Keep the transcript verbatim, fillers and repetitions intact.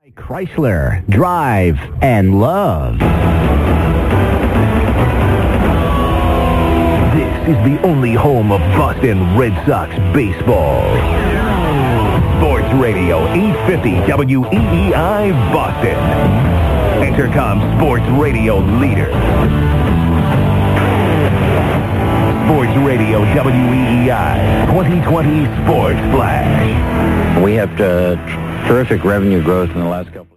Chrysler, drive, and love. This is the only home of Boston Red Sox baseball. Sports Radio eight fifty W E E I Boston. Entercom Sports Radio leader. Sports Radio W E E I twenty twenty Sports Flash. We have uh, terrific revenue growth in the last couple